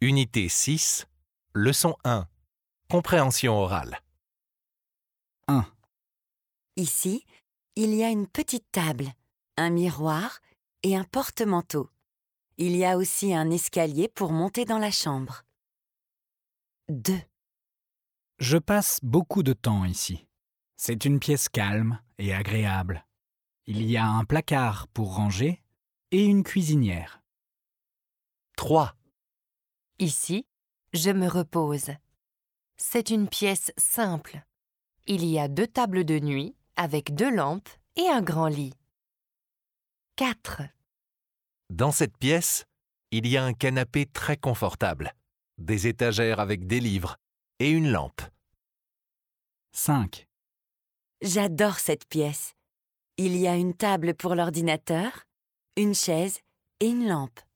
Unité 6, leçon 1, compréhension orale. 1, Ici, il y a une petite table, un miroir et un porte-manteau. Il y a aussi un escalier pour monter dans la chambre. 2. je passe beaucoup de temps ici. C'est une pièce calme et agréable. Il y a un placard pour ranger et une cuisinière. 3. Ici, je me repose. C'est une pièce simple. Il y a 2 tables de nuit avec 2 lampes et un grand lit. 4. Dans cette pièce, il y a un canapé très confortable, des étagères avec des livres et une lampe. 5, J'adore cette pièce. Il y a une table pour l'ordinateur, une chaise et une lampe.